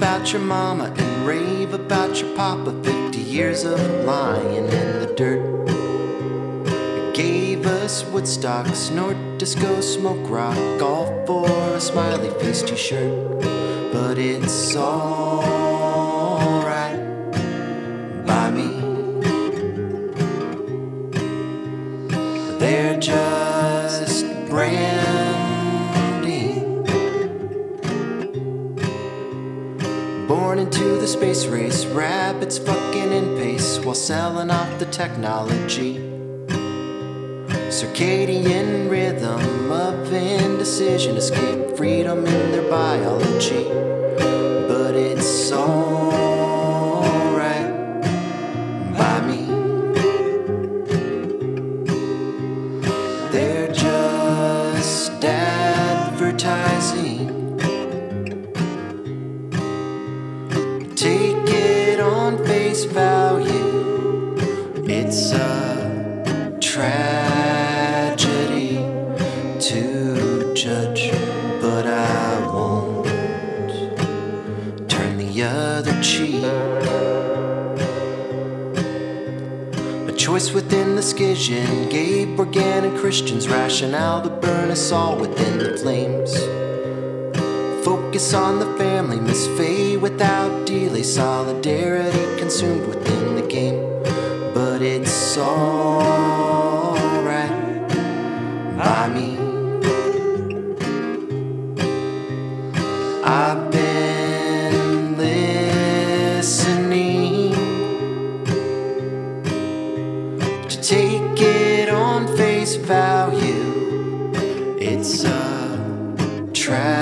about your mama and rave about your papa. 50 years of lying in the dirt. It gave us Woodstock, snort, disco, smoke rock, all for a smiley face t-shirt. But it's alright by me. They're just branding. Born into the space race, rabbits fucking in pace while selling off the technology. Circadian rhythm of indecision, escape freedom in their biology. But it's alright by me. They're just advertising. Take it on face value. It's a tragedy to judge, but I won't turn the other cheek. A choice within the schism, gay, organic Christians, rationale to burn us all within the flames. Focus on the family, Miss Faye without delay, solidarity consumed within the game. But it's alright by me. I've been listening to take it on face value. It's a tragedy